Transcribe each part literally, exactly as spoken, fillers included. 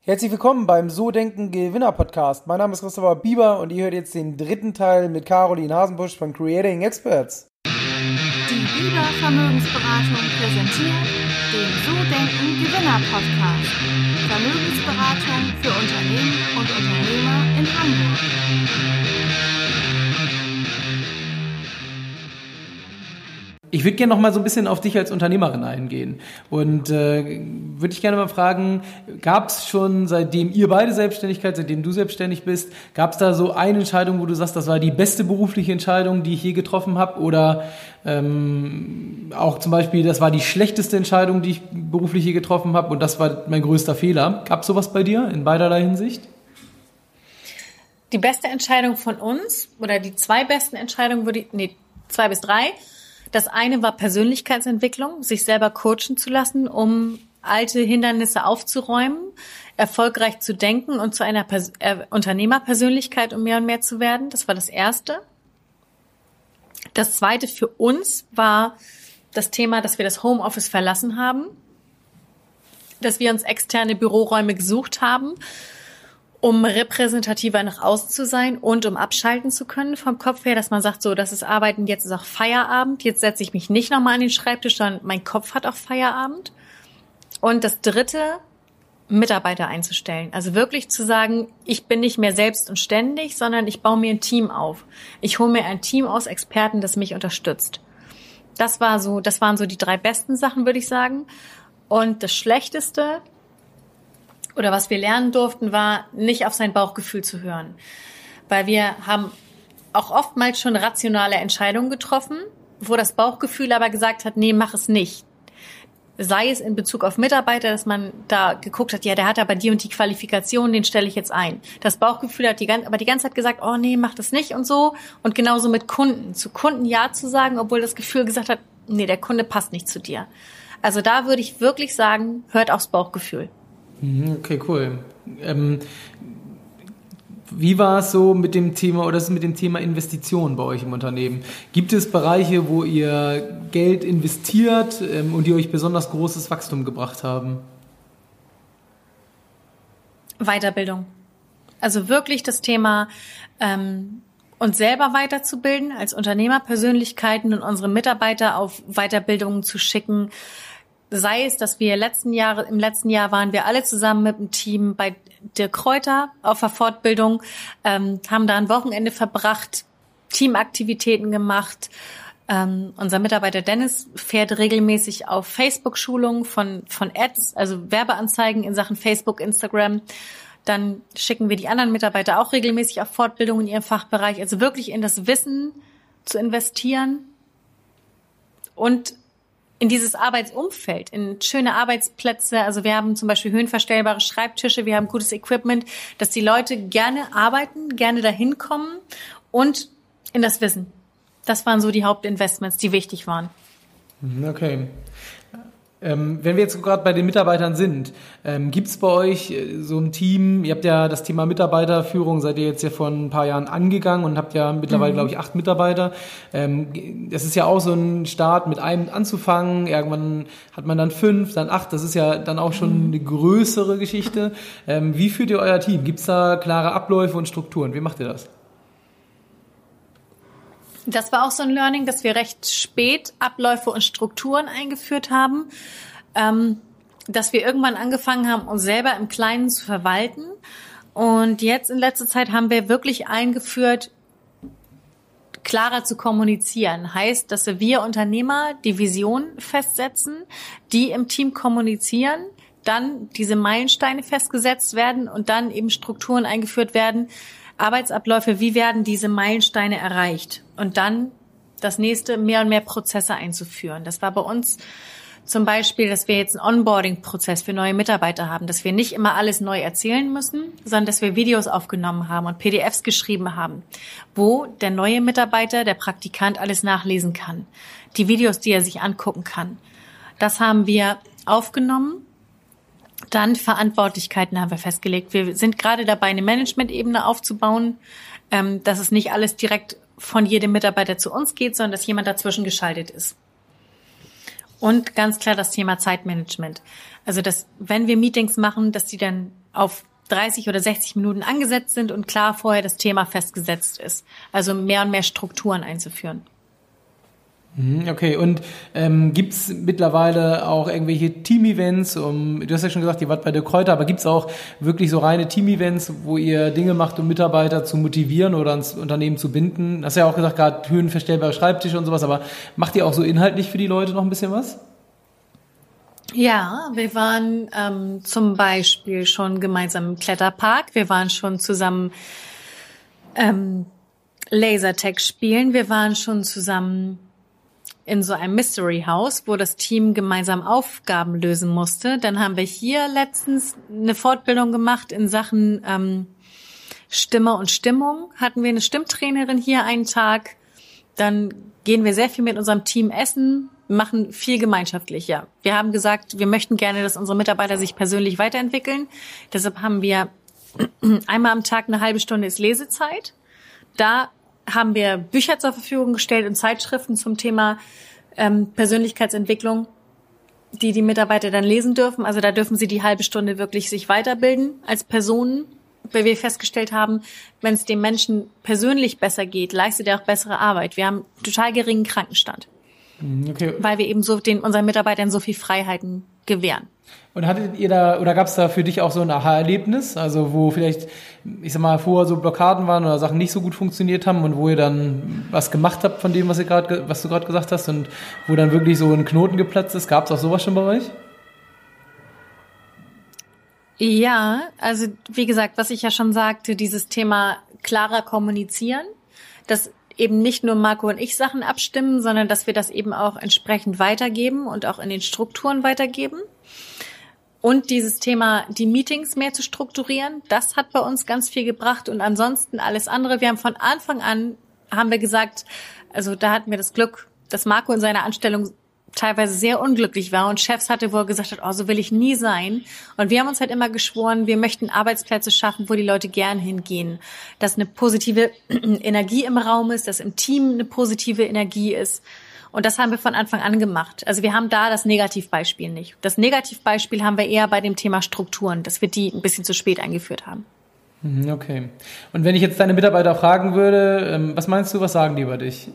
Herzlich willkommen beim So Denken Gewinner Podcast. Mein Name ist Christopher Bieber und ihr hört jetzt den dritten Teil mit Caroline Hasenbusch von Creating Experts. Die Bieber Vermögensberatung präsentiert den So Denken Gewinner Podcast. Vermögensberatung für Unternehmen und Unternehmer in Hamburg. Ich würde gerne noch mal so ein bisschen auf dich als Unternehmerin eingehen und äh, würde dich gerne mal fragen, gab es schon, seitdem ihr beide Selbstständigkeit, seitdem du selbstständig bist, gab es da so eine Entscheidung, wo du sagst, das war die beste berufliche Entscheidung, die ich je getroffen habe, oder ähm, auch zum Beispiel, das war die schlechteste Entscheidung, die ich beruflich je getroffen habe und das war mein größter Fehler. Gab es sowas bei dir in beiderlei Hinsicht? Die beste Entscheidung von uns oder die zwei besten Entscheidungen würde ich, nee, zwei bis drei. Das eine war Persönlichkeitsentwicklung, sich selber coachen zu lassen, um alte Hindernisse aufzuräumen, erfolgreich zu denken und zu einer Pers- äh, Unternehmerpersönlichkeit um mehr und mehr zu werden. Das war das Erste. Das Zweite für uns war das Thema, dass wir das Homeoffice verlassen haben, dass wir uns externe Büroräume gesucht haben, um repräsentativer nach außen zu sein und um abschalten zu können vom Kopf her, dass man sagt, so, das ist Arbeiten, jetzt ist auch Feierabend, jetzt setze ich mich nicht nochmal an den Schreibtisch, sondern mein Kopf hat auch Feierabend. Und das Dritte, Mitarbeiter einzustellen. Also wirklich zu sagen, ich bin nicht mehr selbst und ständig, sondern ich baue mir ein Team auf. Ich hole mir ein Team aus Experten, das mich unterstützt. Das war so, das waren so die drei besten Sachen, würde ich sagen. Und das Schlechteste, oder was wir lernen durften, war, nicht auf sein Bauchgefühl zu hören. Weil wir haben auch oftmals schon rationale Entscheidungen getroffen, wo das Bauchgefühl aber gesagt hat, nee, mach es nicht. Sei es in Bezug auf Mitarbeiter, dass man da geguckt hat, ja, der hat aber die und die Qualifikation, den stelle ich jetzt ein. Das Bauchgefühl hat die ganze, aber die ganze Zeit gesagt, oh nee, mach das nicht und so. Und genauso mit Kunden. Zu Kunden Ja zu sagen, obwohl das Gefühl gesagt hat, nee, der Kunde passt nicht zu dir. Also da würde ich wirklich sagen, hört aufs Bauchgefühl. Okay, cool. Ähm, wie war es so mit dem Thema oder ist es mit dem Thema Investitionen bei euch im Unternehmen? Gibt es Bereiche, wo ihr Geld investiert ähm, und die euch besonders großes Wachstum gebracht haben? Weiterbildung. Also wirklich das Thema, ähm, uns selber weiterzubilden als Unternehmerpersönlichkeiten und unsere Mitarbeiter auf Weiterbildungen zu schicken. Sei es, dass wir letzten Jahre, im letzten Jahr waren wir alle zusammen mit dem Team bei Dirk Kräuter auf der Fortbildung, ähm, haben da ein Wochenende verbracht, Teamaktivitäten gemacht. Ähm, unser Mitarbeiter Dennis fährt regelmäßig auf Facebook-Schulungen von, von Ads, also Werbeanzeigen in Sachen Facebook, Instagram. Dann schicken wir die anderen Mitarbeiter auch regelmäßig auf Fortbildung in ihrem Fachbereich, also wirklich in das Wissen zu investieren und in dieses Arbeitsumfeld, in schöne Arbeitsplätze. Also wir haben zum Beispiel höhenverstellbare Schreibtische, wir haben gutes Equipment, dass die Leute gerne arbeiten, gerne dahin kommen und in das Wissen. Das waren so die Hauptinvestments, die wichtig waren. Okay. Ähm, wenn wir jetzt gerade bei den Mitarbeitern sind, ähm, gibt es bei euch äh, so ein Team, ihr habt ja das Thema Mitarbeiterführung, seid ihr jetzt ja vor ein paar Jahren angegangen und habt ja mittlerweile, mhm. glaube ich, acht Mitarbeiter. Ähm, das ist ja auch so ein Start, mit einem anzufangen, irgendwann hat man dann fünf, dann acht, das ist ja dann auch schon mhm. eine größere Geschichte. Ähm, wie führt ihr euer Team? Gibt es da klare Abläufe und Strukturen? Wie macht ihr das? Das war auch so ein Learning, dass wir recht spät Abläufe und Strukturen eingeführt haben, ähm, dass wir irgendwann angefangen haben, uns selber im Kleinen zu verwalten. Und jetzt in letzter Zeit haben wir wirklich eingeführt, klarer zu kommunizieren. Heißt, dass wir Unternehmer die Vision festsetzen, die im Team kommunizieren, dann diese Meilensteine festgesetzt werden und dann eben Strukturen eingeführt werden, Arbeitsabläufe, wie werden diese Meilensteine erreicht? Und dann das nächste, mehr und mehr Prozesse einzuführen. Das war bei uns zum Beispiel, dass wir jetzt einen Onboarding-Prozess für neue Mitarbeiter haben, dass wir nicht immer alles neu erzählen müssen, sondern dass wir Videos aufgenommen haben und P D Fs geschrieben haben, wo der neue Mitarbeiter, der Praktikant alles nachlesen kann. Die Videos, die er sich angucken kann. Das haben wir aufgenommen. Dann Verantwortlichkeiten haben wir festgelegt. Wir sind gerade dabei, eine Management-Ebene aufzubauen, ähm, dass es nicht alles direkt von jedem Mitarbeiter zu uns geht, sondern dass jemand dazwischen geschaltet ist. Und ganz klar das Thema Zeitmanagement. Also, dass, wenn wir Meetings machen, dass die dann auf dreißig oder sechzig Minuten angesetzt sind und klar vorher das Thema festgesetzt ist. Also mehr und mehr Strukturen einzuführen. Okay, und ähm, gibt es mittlerweile auch irgendwelche Team-Events? Um, du hast ja schon gesagt, ihr wart bei der Kräuter, aber gibt es auch wirklich so reine Team-Events, wo ihr Dinge macht, um Mitarbeiter zu motivieren oder ans Unternehmen zu binden? Du hast ja auch gesagt, gerade höhenverstellbare Schreibtische und sowas, aber macht ihr auch so inhaltlich für die Leute noch ein bisschen was? Ja, wir waren ähm, zum Beispiel schon gemeinsam im Kletterpark. Wir waren schon zusammen ähm, Lasertag spielen. Wir waren schon zusammen in so einem Mystery House, wo das Team gemeinsam Aufgaben lösen musste. Dann haben wir hier letztens eine Fortbildung gemacht in Sachen ähm, Stimme und Stimmung. Hatten wir eine Stimmtrainerin hier einen Tag. Dann gehen wir sehr viel mit unserem Team essen, machen viel gemeinschaftlich, ja. Wir haben gesagt, wir möchten gerne, dass unsere Mitarbeiter sich persönlich weiterentwickeln. Deshalb haben wir einmal am Tag eine halbe Stunde ist Lesezeit. Da haben wir Bücher zur Verfügung gestellt und Zeitschriften zum Thema ähm, Persönlichkeitsentwicklung, die die Mitarbeiter dann lesen dürfen. Also da dürfen sie die halbe Stunde wirklich sich weiterbilden als Personen, weil wir festgestellt haben, wenn es dem Menschen persönlich besser geht, leistet er auch bessere Arbeit. Wir haben total geringen Krankenstand, okay, weil wir eben so den unseren Mitarbeitern so viel Freiheiten gewähren. Und hattet ihr da, oder gab es da für dich auch so ein Aha-Erlebnis, also wo vielleicht, ich sag mal, vorher so Blockaden waren oder Sachen nicht so gut funktioniert haben und wo ihr dann was gemacht habt von dem, was ihr gerade, was du gerade gesagt hast und wo dann wirklich so ein Knoten geplatzt ist? Gab es auch sowas schon bei euch? Ja, also wie gesagt, was ich ja schon sagte, dieses Thema klarer kommunizieren, dass eben nicht nur Marco und ich Sachen abstimmen, sondern dass wir das eben auch entsprechend weitergeben und auch in den Strukturen weitergeben. Und dieses Thema, die Meetings mehr zu strukturieren, das hat bei uns ganz viel gebracht. Und ansonsten alles andere. Wir haben von Anfang an, haben wir gesagt, also da hatten wir das Glück, dass Marco in seiner Anstellung teilweise sehr unglücklich war und Chefs hatte, wo er gesagt hat, oh, so will ich nie sein. Und wir haben uns halt immer geschworen, wir möchten Arbeitsplätze schaffen, wo die Leute gern hingehen. Dass eine positive Energie im Raum ist, dass im Team eine positive Energie ist. Und das haben wir von Anfang an gemacht. Also wir haben da das Negativbeispiel nicht. Das Negativbeispiel haben wir eher bei dem Thema Strukturen, dass wir die ein bisschen zu spät eingeführt haben. Okay. Und wenn ich jetzt deine Mitarbeiter fragen würde, was meinst du, was sagen die über dich?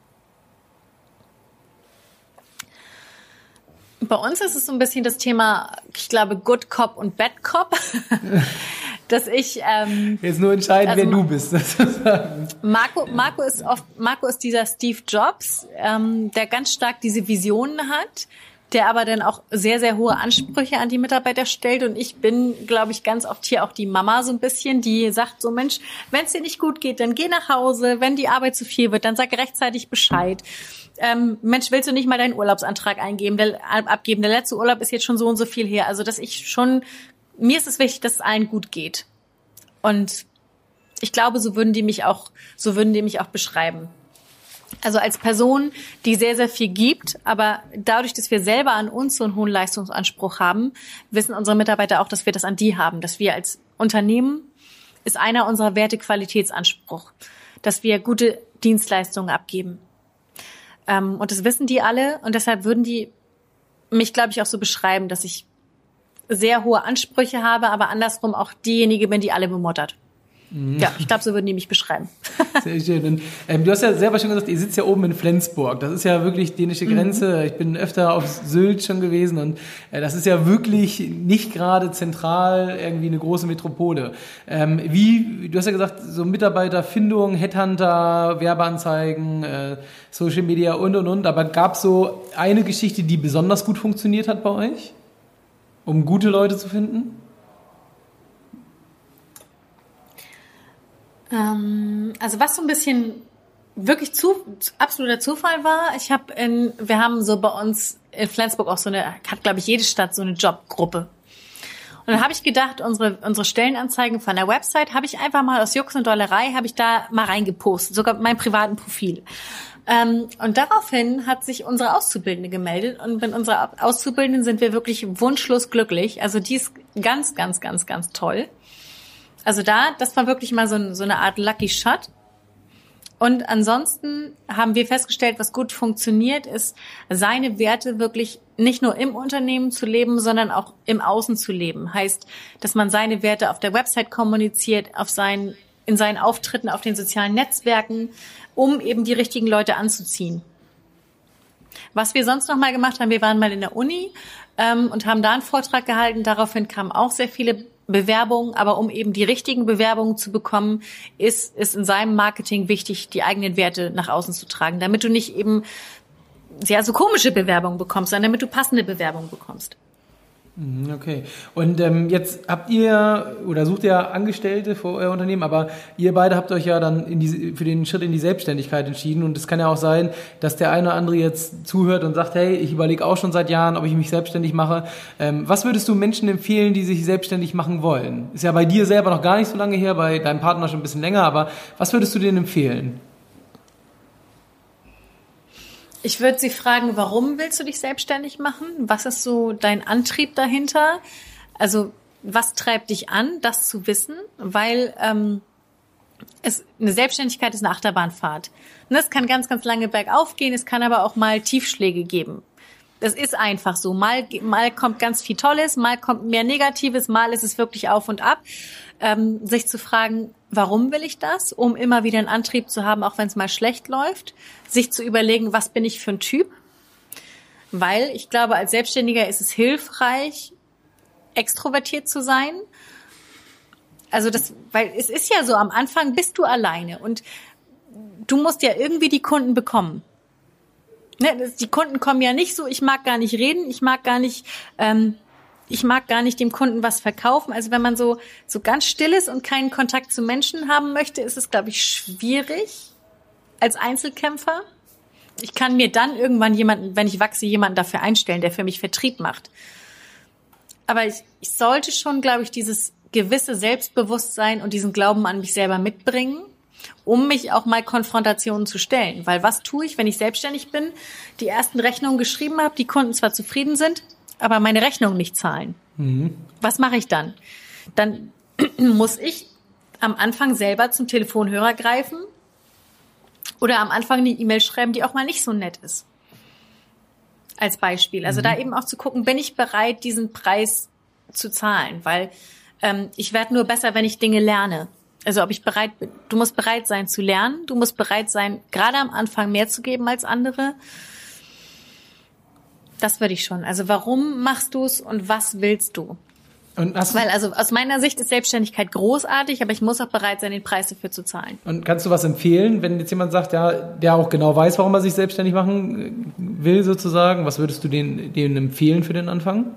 Bei uns ist es so ein bisschen das Thema, ich glaube, Good Cop und Bad Cop. Dass ich ähm, jetzt nur entscheiden, also, wer du bist. Marco, Marco ist oft, Marco ist dieser Steve Jobs, ähm, der ganz stark diese Visionen hat, der aber dann auch sehr, sehr hohe Ansprüche an die Mitarbeiter stellt. Und ich bin, glaube ich, ganz oft hier auch die Mama so ein bisschen, die sagt so, Mensch, wenn es dir nicht gut geht, dann geh nach Hause. Wenn die Arbeit zu viel wird, dann sag rechtzeitig Bescheid. Ähm, Mensch, willst du nicht mal deinen Urlaubsantrag eingeben, der, abgeben? Der letzte Urlaub ist jetzt schon so und so viel her. Also, dass ich schon, mir ist es wichtig, dass es allen gut geht. Und ich glaube, so würden die mich auch, so würden die mich auch beschreiben. Also als Person, die sehr, sehr viel gibt, aber dadurch, dass wir selber an uns so einen hohen Leistungsanspruch haben, wissen unsere Mitarbeiter auch, dass wir das an die haben. Dass wir als Unternehmen, ist einer unserer Werte Qualitätsanspruch, dass wir gute Dienstleistungen abgeben. Ähm, und das wissen die alle und deshalb würden die mich, glaube ich, auch so beschreiben, dass ich sehr hohe Ansprüche habe, aber andersrum auch diejenige bin, die alle bemottert. Mhm. Ja, ich glaube, so würden die mich beschreiben. Sehr schön. Und, ähm, du hast ja selber schon gesagt, ihr sitzt ja oben in Flensburg. Das ist ja wirklich dänische Grenze. Mhm. Ich bin öfter auf Sylt schon gewesen und äh, das ist ja wirklich nicht gerade zentral irgendwie eine große Metropole. Ähm, wie, du hast ja gesagt, so Mitarbeiterfindung, Headhunter, Werbeanzeigen, äh, Social Media und, und, und. Aber gab es so eine Geschichte, die besonders gut funktioniert hat bei euch, um gute Leute zu finden? Also was so ein bisschen wirklich zu, absoluter Zufall war, ich habe in, wir haben so bei uns in Flensburg auch so eine, hat glaube ich jede Stadt so eine Jobgruppe. Und dann habe ich gedacht, unsere unsere Stellenanzeigen von der Website habe ich einfach mal aus Jux und Dollerei, habe ich da mal reingepostet, sogar mein privaten Profil. Ähm, und daraufhin hat sich unsere Auszubildende gemeldet und mit unserer Auszubildenden sind wir wirklich wunschlos glücklich. Also die ist ganz, ganz, ganz, ganz toll. Also da, das war wirklich mal so, so eine Art Lucky Shot. Und ansonsten haben wir festgestellt, was gut funktioniert, ist, seine Werte wirklich nicht nur im Unternehmen zu leben, sondern auch im Außen zu leben. Heißt, dass man seine Werte auf der Website kommuniziert, auf seinen, in seinen Auftritten auf den sozialen Netzwerken, um eben die richtigen Leute anzuziehen. Was wir sonst noch mal gemacht haben, wir waren mal in der Uni ähm, und haben da einen Vortrag gehalten. Daraufhin kamen auch sehr viele Bewerbungen, aber um eben die richtigen Bewerbungen zu bekommen, ist ist in seinem Marketing wichtig, die eigenen Werte nach außen zu tragen, damit du nicht eben ja so komische Bewerbungen bekommst, sondern damit du passende Bewerbungen bekommst. Okay. Und ähm, jetzt habt ihr oder sucht ihr Angestellte für euer Unternehmen, aber ihr beide habt euch ja dann in die, für den Schritt in die Selbstständigkeit entschieden. Und es kann ja auch sein, dass der eine oder andere jetzt zuhört und sagt, hey, ich überlege auch schon seit Jahren, ob ich mich selbstständig mache. Ähm, was würdest du Menschen empfehlen, die sich selbstständig machen wollen? Ist ja bei dir selber noch gar nicht so lange her, bei deinem Partner schon ein bisschen länger, aber was würdest du denen empfehlen? Ich würde Sie fragen, warum willst du dich selbstständig machen? Was ist so dein Antrieb dahinter? Also was treibt dich an, das zu wissen? Weil ähm, es, eine Selbstständigkeit ist eine Achterbahnfahrt. Und es kann ganz, ganz lange bergauf gehen, es kann aber auch mal Tiefschläge geben. Das ist einfach so. Mal, mal kommt ganz viel Tolles, mal kommt mehr Negatives, mal ist es wirklich auf und ab. Ähm, sich zu fragen, warum will ich das? Um immer wieder einen Antrieb zu haben, auch wenn es mal schlecht läuft. Sich zu überlegen, was bin ich für ein Typ? Weil ich glaube, als Selbstständiger ist es hilfreich, extrovertiert zu sein. Also das, weil es ist ja so, am Anfang bist du alleine und du musst ja irgendwie die Kunden bekommen. Ne, die Kunden kommen ja nicht so, ich mag gar nicht reden, ich mag gar nicht, ähm, ich mag gar nicht dem Kunden was verkaufen. Also wenn man so so ganz still ist und keinen Kontakt zu Menschen haben möchte, ist es, glaube ich, schwierig als Einzelkämpfer. Ich kann mir dann irgendwann jemanden, wenn ich wachse, jemanden dafür einstellen, der für mich Vertrieb macht. Aber ich, ich sollte schon, glaube ich, dieses gewisse Selbstbewusstsein und diesen Glauben an mich selber mitbringen, um mich auch mal Konfrontationen zu stellen. Weil was tue ich, wenn ich selbstständig bin, die ersten Rechnungen geschrieben habe, die Kunden zwar zufrieden sind, aber meine Rechnungen nicht zahlen? Mhm. Was mache ich dann? Dann muss ich am Anfang selber zum Telefonhörer greifen oder am Anfang eine E-Mail schreiben, die auch mal nicht so nett ist. Als Beispiel. Also mhm. da eben auch zu gucken, bin ich bereit, diesen Preis zu zahlen? Weil ähm, ich werde nur besser, wenn ich Dinge lerne. Also ob ich bereit bin. Du musst bereit sein zu lernen. Du musst bereit sein, gerade am Anfang mehr zu geben als andere. Das würde ich schon. Also warum machst du es und was willst du? Und hast du Weil also aus meiner Sicht ist Selbstständigkeit großartig, aber ich muss auch bereit sein, den Preis dafür zu zahlen. Und kannst du was empfehlen, wenn jetzt jemand sagt, ja, der auch genau weiß, warum er sich selbstständig machen will sozusagen? Was würdest du denen, denen empfehlen für den Anfang?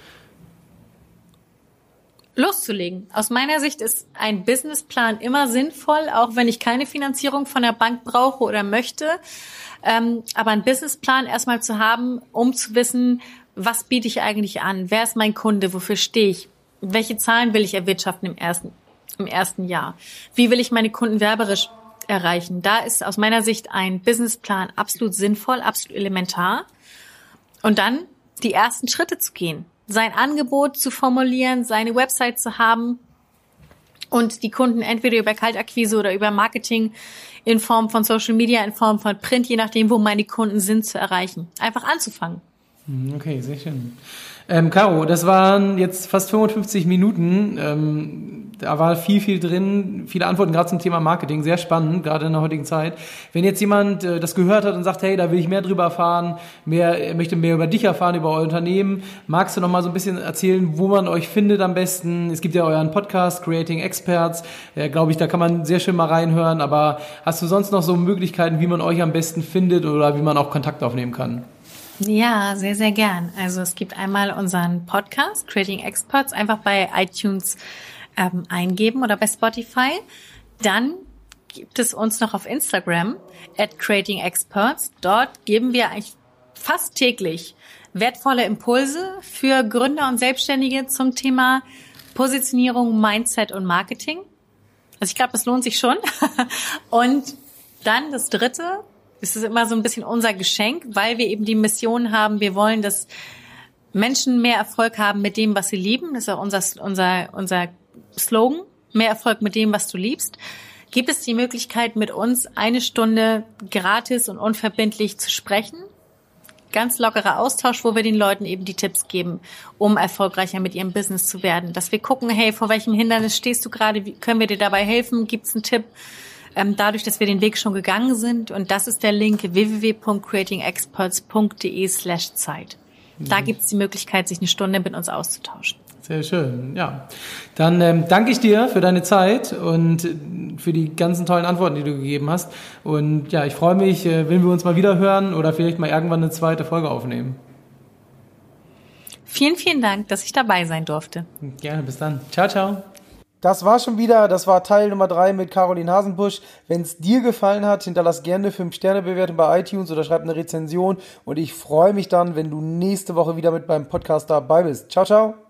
Loszulegen. Aus meiner Sicht ist ein Businessplan immer sinnvoll, auch wenn ich keine Finanzierung von der Bank brauche oder möchte. Ähm, aber einen Businessplan erstmal zu haben, um zu wissen, was biete ich eigentlich an? Wer ist mein Kunde? Wofür stehe ich? Welche Zahlen will ich erwirtschaften im ersten, im ersten Jahr? Wie will ich meine Kunden werberisch erreichen? Da ist aus meiner Sicht ein Businessplan absolut sinnvoll, absolut elementar. Und dann die ersten Schritte zu gehen. Sein Angebot zu formulieren, seine Website zu haben und die Kunden entweder über Kaltakquise oder über Marketing in Form von Social Media, in Form von Print, je nachdem, wo meine Kunden sind, zu erreichen. Einfach anzufangen. Okay, sehr schön. Ähm, Caro, das waren jetzt fast fünfundfünfzig Minuten. Ähm, da war viel, viel drin, viele Antworten gerade zum Thema Marketing. Sehr spannend, gerade in der heutigen Zeit. Wenn jetzt jemand äh, das gehört hat und sagt, hey, da will ich mehr drüber erfahren, mehr, möchte mehr über dich erfahren, über euer Unternehmen, magst du noch mal so ein bisschen erzählen, wo man euch findet am besten? Es gibt ja euren Podcast, Creating Experts. Ja, glaube ich, da kann man sehr schön mal reinhören. Aber hast du sonst noch so Möglichkeiten, wie man euch am besten findet oder wie man auch Kontakt aufnehmen kann? Ja, sehr, sehr gern. Also es gibt einmal unseren Podcast, Creating Experts, einfach bei iTunes ähm, eingeben oder bei Spotify. Dann gibt es uns noch auf Instagram, at Creating Experts. Dort geben wir eigentlich fast täglich wertvolle Impulse für Gründer und Selbstständige zum Thema Positionierung, Mindset und Marketing. Also ich glaube, das lohnt sich schon. Und dann das Dritte, es ist immer so ein bisschen unser Geschenk, weil wir eben die Mission haben, wir wollen, dass Menschen mehr Erfolg haben mit dem, was sie lieben. Das ist auch unser, unser, unser Slogan, mehr Erfolg mit dem, was du liebst. gibt es die Möglichkeit, mit uns eine Stunde gratis und unverbindlich zu sprechen. Ganz lockerer Austausch, wo wir den Leuten eben die Tipps geben, um erfolgreicher mit ihrem Business zu werden. Dass wir gucken, hey, vor welchem Hindernis stehst du gerade? Wie können wir dir dabei helfen? Gibt's einen Tipp? Ähm, dadurch, dass wir den Weg schon gegangen sind. Und das ist der Link w w w punkt creating experts punkt d e slash Zeit. Da mhm. gibt's die Möglichkeit, sich eine Stunde mit uns auszutauschen. Sehr schön, ja. Dann ähm, danke ich dir für deine Zeit und für die ganzen tollen Antworten, die du gegeben hast. Und ja, ich freue mich, äh, wenn wir uns mal wieder hören oder vielleicht mal irgendwann eine zweite Folge aufnehmen. Vielen, vielen Dank, dass ich dabei sein durfte. Gerne, bis dann. Ciao, ciao. Das war schon wieder, das war Teil Nummer drei mit Caroline Hasenbusch. Wenn es dir gefallen hat, hinterlass gerne eine fünf Sterne Bewertung bei iTunes oder schreib eine Rezension. Und ich freue mich dann, wenn du nächste Woche wieder mit beim Podcast dabei bist. Ciao, ciao.